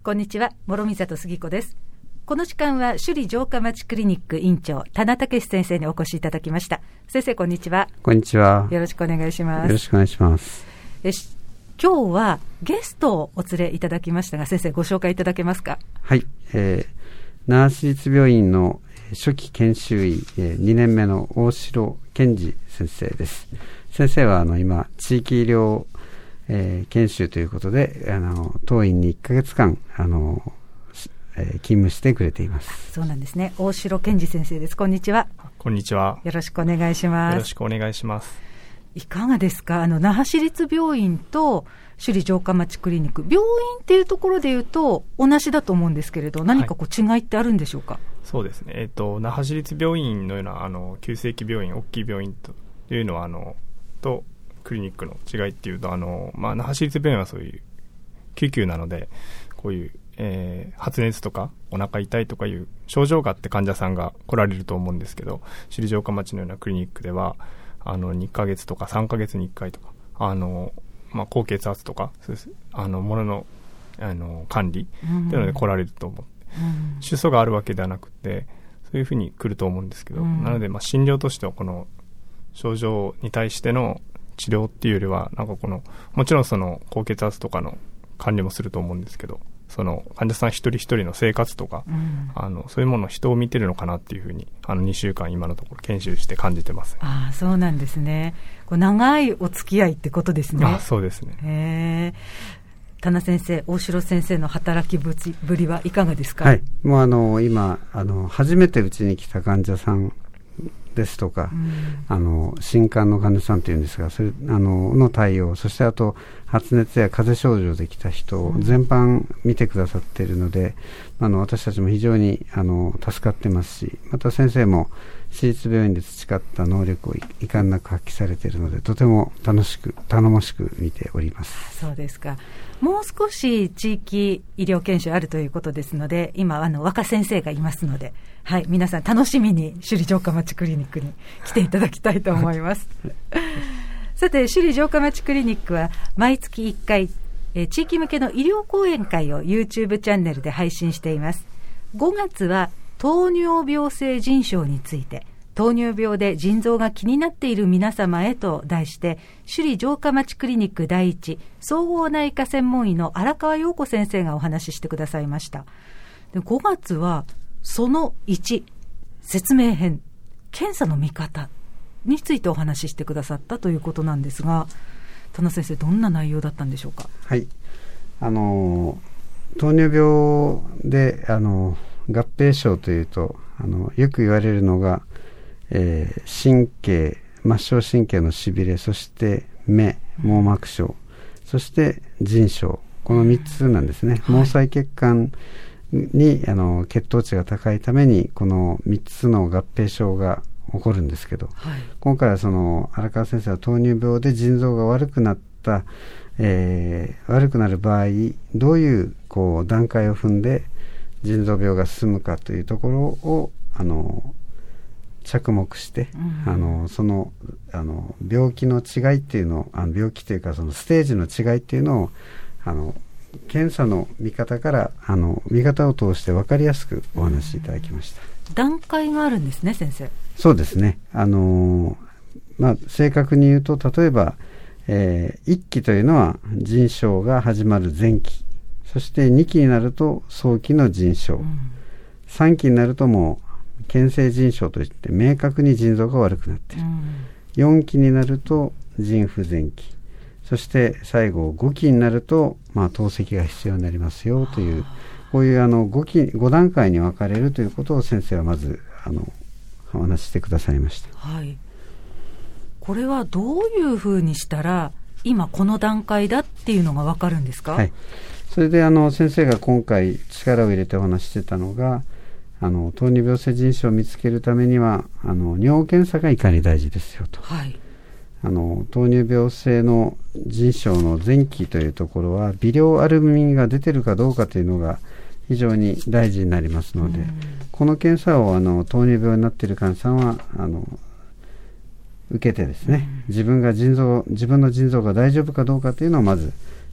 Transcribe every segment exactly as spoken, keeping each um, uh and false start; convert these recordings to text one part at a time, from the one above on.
こんにちは、諸見里杉子です。この時間は首里城下町クリニック院長田名武先生にお越しいただきました。先生、こんにちは。 こんにちは。 よろしくお願いします。 よろしくお願いします。 え今日はゲストをお連れいただきましたが、先生ご紹介いただけますか？ はい、えー、那覇市立病院の初期研修医、えー、にねんめの大城健二先生です。先生はあの今地域医療、えー、研修ということであの当院にいっかげつかんあの、えー、勤務してくれています。 そうなんですね。大城健二先生です。こんにちは。 こんにちは。 よろしくお願いします。 よろしくお願いします。 いかがですか？あの那覇市立病院と首里城下町クリニック、病院っていうところでいうと同じだと思うんですけれど、何かこう違いってあるんでしょうか？はい、 そうですね、えー、と那覇市立病院のようなあの急性期病院、大きい病院というのはあのとクリニックの違いっていうと、あの、まあ、那覇市立病院はそういう救急なので、こういう、えー、発熱とかお腹痛いとかいう症状があって患者さんが来られると思うんですけど、首里城下町のようなクリニックではあのにかげつとかさんかげつにいっかいとか、あの、まあ、高血圧とかそうですあのものの、あの管理というので来られると思って、うん、主訴があるわけではなくてそういうふうに来ると思うんですけど、うん、なので、まあ、診療としてはこの症状に対しての治療っていうよりはなんかこのもちろんその高血圧とかの管理もすると思うんですけど、その患者さん一人一人の生活とか、うん、あのそういうものを人を見てるのかなっていうふうにあのにしゅうかん今のところ研修して感じてます。 ああ、そうなんですね。こう長いお付き合いってことですね。 あ、そうですね。 へー。田名先生、大城先生の働きぶりはいかがですか？ はい、もうあの今あの初めてうちに来た患者さんですとか、うん、あの新患の患者さんというんですが、それあのの対応、そしてあと発熱や風邪症状で来た人を全般見てくださっているので、うん、あの私たちも非常にあの助かってますし、また先生も市立病院で培った能力を遺憾なく発揮されているので、とても楽しく頼もしく見ております。 そうですか。もう少し地域医療研修あるということですので、今あの若先生がいますので、はい、皆さん楽しみに首里城下町クリニックに来ていただきたいと思いますさて、首里城下町クリニックは毎月いっかい、えー、地域向けの医療講演会を YouTube チャンネルで配信しています。ごがつは糖尿病性腎症について、糖尿病で腎臓が気になっている皆様へと題して、首里城下町クリニック第一総合内科専門医の荒川陽子先生がお話ししてくださいました。で、ごがつはそのいち、説明編、検査の見方についてお話ししてくださったということなんですが、田名先生、どんな内容だったんでしょうか？ はい、あの糖尿病であの合併症というとあのよく言われるのが、えー、神経末梢神経のしびれ、そして目網膜症、そして腎症、このみっつなんですね。毛細血管にあの血糖値が高いためにこのみっつの合併症が起こるんですけど、はい、今回はその荒川先生は糖尿病で腎臓が悪くなった、えー、悪くなる場合どういうこう段階を踏んで腎臓病が進むかというところをあの着目して、うん、あのそのあの病気の違いっていうのをあの病気というかそのステージの違いっていうのをあの検査の見方からあの見方を通して分かりやすくお話しいただきました。 うん、段階があるんですね、先生。 そうですね。あのまあ、正確に言うと例えば、えー、いっきというのは腎症が始まる前期、そしてにきになると早期の腎症、うん、さんきになるともう検性腎症といって明確に腎臓が悪くなっている、うん、よんきになると腎不全期、そして最後ごきになると、まあ、透析が必要になりますよという、こういうあの 5, 期ご段階に分かれるということを先生はまずあのお話ししてくださいました。 はい、これはどういうふうにしたら今この段階だっていうのが分かるんですか？ はい、それであの先生が今回力を入れてお話してたのが、あの糖尿病性腎症を見つけるためにはあの尿検査がいかに大事ですよと。はい、あの糖尿病性の腎症の前期というところは微量アルブミンが出てるかどうかというのが非常に大事になりますので、うん、この検査をあの糖尿病になっている患者さんはあの受けてですね、うん、自分が腎臓自分の腎臓が大丈夫かどうかというのをまず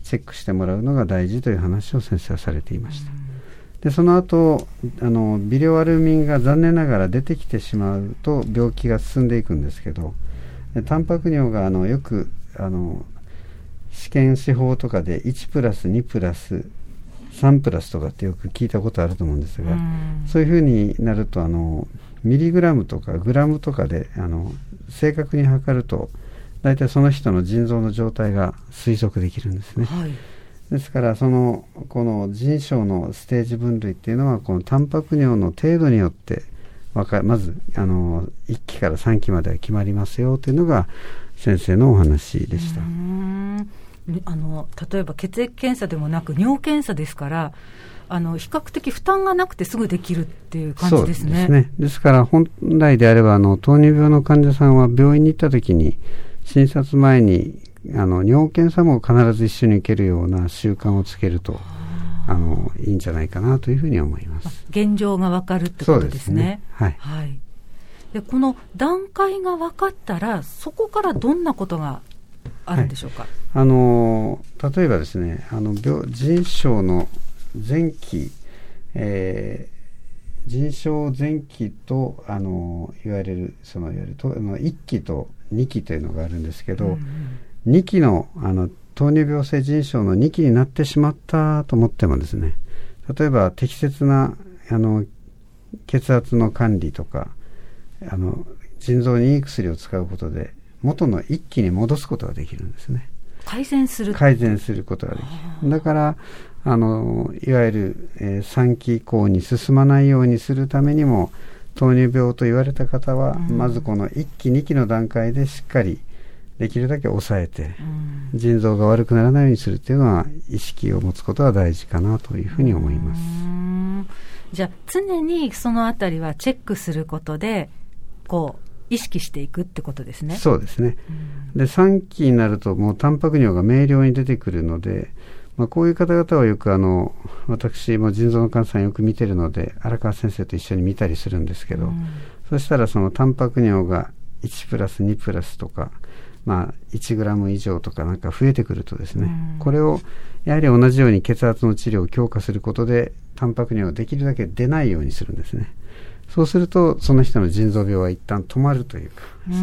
チェックしてもらうのが大事という話を先生はされていました。でその後あの微量アルミンが残念ながら出てきてしまうと病気が進んでいくんですけど、でタンパク尿があのよくあの試験司法とかでいちプラスにプラスさんプラスとかってよく聞いたことあると思うんですが、うん、そういうふうになるとあのミリグラムとかグラムとかであの正確に測ると大体その人の腎臓の状態が推測できるんですね、はい、ですからそのこの腎症のステージ分類っていうのはこのタンパク尿の程度によってわかまずあのいっきからさんきまでは決まりますよというのが先生のお話でした。 うーんあの例えば血液検査でもなく尿検査ですからあの比較的負担がなくてすぐできるっていう感じですね。 そうですね。ですから本来であればあの糖尿病の患者さんは病院に行った時に診察前にあの尿検査も必ず一緒に受けるような習慣をつけるとあのいいんじゃないかなというふうに思います。 現状が分かるってことですね。 そうですね。はい。 はい、でこの段階が分かったらそこからどんなことがあるんでしょうか。はい、 あの例えばですねあの病腎症の前期、えー、腎症前期とあのいわゆるそのいわゆるとあのいっきとにきというのがあるんですけど、うんうん、にきのあの糖尿病性腎症のにきになってしまったと思ってもですね、例えば適切なあの血圧の管理とかあの腎臓にいい薬を使うことで元のいっきに戻すことができるんですね。 改善する改善することができる。だからあのいわゆる、えー、さんき以降に進まないようにするためにも糖尿病と言われた方は、うん、まずこのいっきにきの段階でしっかりできるだけ抑えて、うん、腎臓が悪くならないようにするというのは意識を持つことが大事かなというふうに思います。 うん、じゃあ常にそのあたりはチェックすることでこう意識していくってことですね。 そうですね、うん、でさんきになるともうタンパク尿が明瞭に出てくるので、まあ、こういう方々はよくあの私も腎臓の患者さんよく見てるので荒川先生と一緒に見たりするんですけど、うん、そしたらそのタンパク尿がいちプラスにプラスとか、まあ、いちグラム以上とかなんか増えてくるとですね、うん、これをやはり同じように血圧の治療を強化することでタンパク尿をできるだけ出ないようにするんですね。そうするとその人の腎臓病は一旦止まるというか、うん、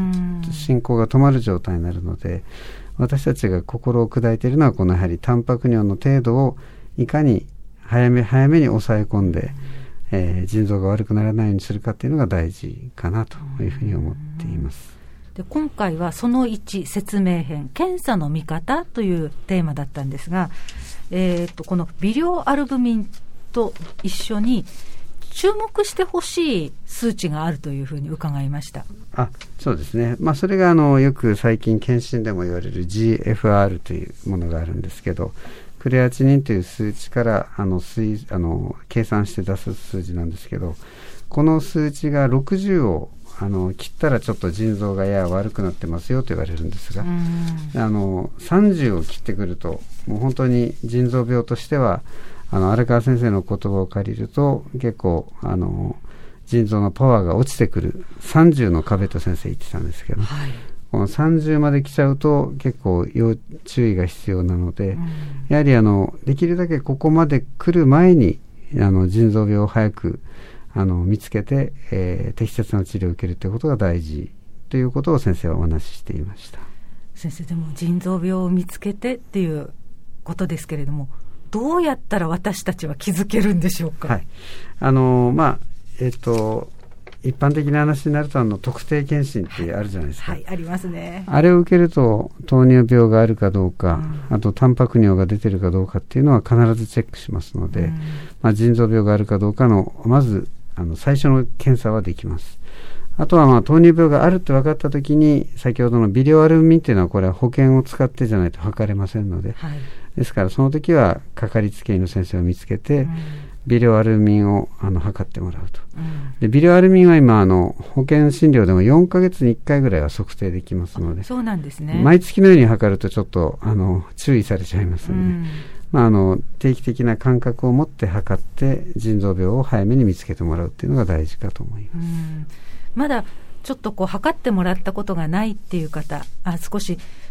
進行が止まる状態になるので、私たちが心を砕いているのはこのやはりタンパク尿の程度をいかに早め早めに抑え込んで、うんえー、腎臓が悪くならないようにするかというのが大事かなというふうに思っています。 で今回はそのいち説明編検査の見方というテーマだったんですが、えー、とこの微量アルブミンと一緒に注目してほしい数値があるというふうに伺いました。 あ、そうですね。まあそれがあのよく最近検診でも言われる ジーエフアール というものがあるんですけど、クレアチニンという数値からあの推あの計算して出す数字なんですけど、この数値がろくじゅうをあの切ったらちょっと腎臓がやや悪くなってますよと言われるんですが、あのさんじゅうを切ってくるともう本当に腎臓病としてはあの荒川先生の言葉を借りると結構あの腎臓のパワーが落ちてくるさんじゅうの壁と先生言ってたんですけど、はい、このさんじゅうまで来ちゃうと結構要注意が必要なので、うん、やはりあのできるだけここまで来る前にあの腎臓病を早くあの見つけて、えー、適切な治療を受けるということが大事ということを先生はお話ししていました。 先生でも腎臓病を見つけてっていうことですけれども、どうやったら私たちは気づけるんでしょうか。 はい、あのまあえっ、ー、と一般的な話になるとあの特定検診ってあるじゃないですか。 はい、はい、ありますね。 あれを受けると糖尿病があるかどうか、うん、あとタンパク尿が出てるかどうかっていうのは必ずチェックしますので、うんまあ、腎臓病があるかどうかのまずあの最初の検査はできます。あとはまあ糖尿病があるって分かったときに先ほどの微量アルブミンっていうのはこれは保険を使ってじゃないと測れませんので、はい、ですからその時はかかりつけ医の先生を見つけて、うん、微量アルブミンをあの測ってもらうと、うん、で微量アルブミンは今あの保険診療でもよんかげつにいっかいぐらいは測定できますので、 そうなんですね。 毎月のように測るとちょっとあの注意されちゃいますので、うんまあ、あの定期的な感覚を持って測って腎臓病を早めに見つけてもらうっていうのが大事かと思います。 うんまだちょっとこう測ってもらったことがないっていう方、あ少し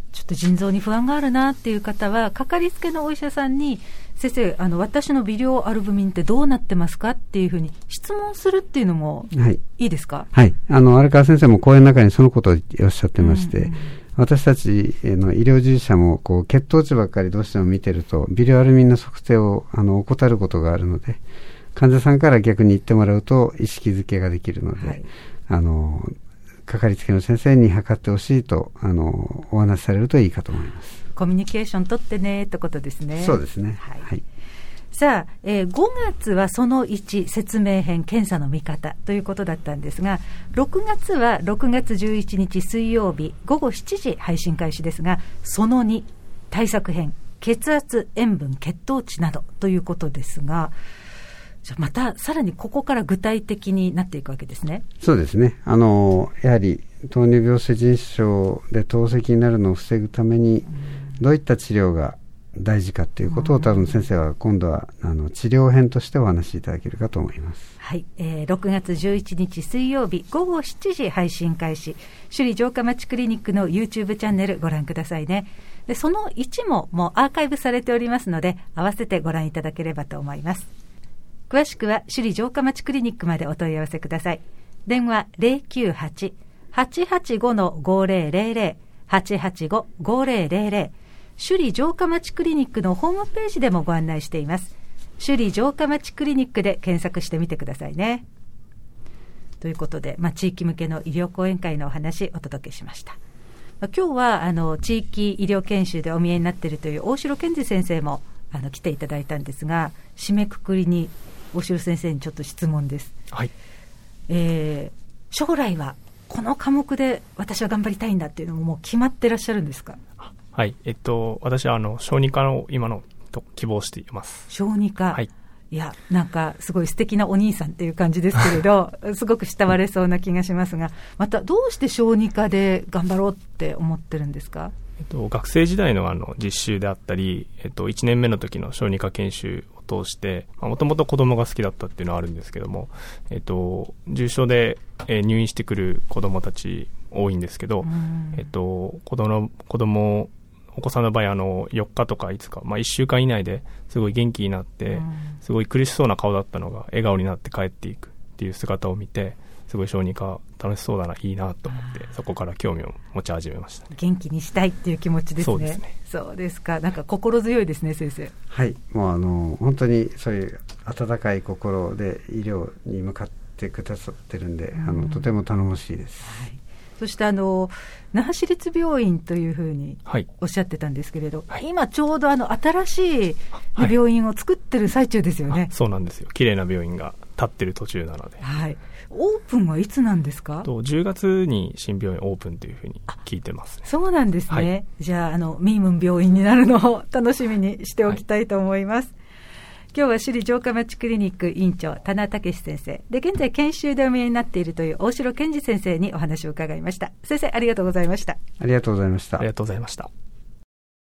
ちょっと腎臓に不安があるなっていう方は、かかりつけのお医者さんに、先生、あの私の微量アルブミンってどうなってますかっていうふうに質問するっていうのもいいですか？ はい、はい、あの荒川先生も講演の中にそのことをおっしゃってまして、うんうん、私たちの医療従事者もこう血糖値ばっかりどうしても見てると微量アルミンの測定をあの怠ることがあるので、患者さんから逆に言ってもらうと意識づけができるので、はい、あのかかりつけの先生に測ってほしいとあのお話しされるといいかと思います。 コミュニケーション取ってねってことですね。 そうですね、 はいはい、さあ、えー、ごがつはそのいち説明編検査の見方ということだったんですが、ろくがつはろくがつじゅういちにち水曜日ごごしちじ配信開始ですが、そのに対策編血圧塩分血糖値などということですが、じゃまたさらにここから具体的になっていくわけですね。 そうですね、あのやはり糖尿病性腎症で透析になるのを防ぐためにどういった治療が大事かということを、多分先生は今度はあの治療編としてお話しいただけるかと思います。 はい、えー、ろくがつじゅういちにち水曜日ごごしちじ配信開始、首里城下町クリニックの YouTube チャンネルご覧くださいね。でそのいちももうアーカイブされておりますので、合わせてご覧いただければと思います。詳しくは首里城下町クリニックまでお問い合わせください。電話 ゼロきゅうはち はちはちご ごゼロゼロゼロ はちはちご ごゼロゼロゼロ、首里城下町クリニックのホームページでもご案内しています。首里城下町クリニックで検索してみてくださいね。ということで、まあ、地域向けの医療講演会のお話お届けしました。まあ、今日はあの地域医療研修でお見えになっているという大城健二先生もあの来ていただいたんですが、締めくくりに大城先生にちょっと質問です。 はい、 えー、将来はこの科目で私は頑張りたいんだっていうのももう決まってらっしゃるんですか？ はい、えっと、私はあの小児科の今のと希望しています。 小児科、 はい、 いやなんかすごい素敵なお兄さんっていう感じですけれどすごく慕われそうな気がしますが、またどうして小児科で頑張ろうって思ってるんですか？ えっと、学生時代のあの実習であったり、えっと、いちねんめの時の小児科研修を通して、もともと子供が好きだったっていうのはあるんですけども、えっと、重症で、えー、入院してくる子供たち多いんですけど、えっと、子供、子供お子さんの場合あのよっかとかいつか、まあ、いっしゅうかん以内ですごい元気になってすごい苦しそうな顔だったのが笑顔になって帰っていくっていう姿を見て、すごい小児科楽しそうだな、いいなと思って、そこから興味を持ち始めました。 元気にしたいっていう気持ちですね。 そうですね。 そうですか。なんか心強いですね、先生。 はい、もうあの本当にそういう温かい心で医療に向かってくださってるんで、あのとても頼もしいです。 はい、そしてあの那覇市立病院というふうにおっしゃってたんですけれど、はい、今ちょうどあの新しい病院を作ってる最中ですよね。はい、 そうなんですよ。綺麗な病院が建ってる途中なので。 はい、オープンはいつなんですか？ とじゅうがつに新病院オープンというふうに聞いてますね。 そうなんですね。はい、じゃあ、あのミームン病院になるのを楽しみにしておきたいと思います。はい、今日は首里城下町クリニック院長田名武先生で、現在研修でお見えになっているという大城健二先生にお話を伺いました。先生、ありがとうございました。 ありがとうございました。 ありがとうございました。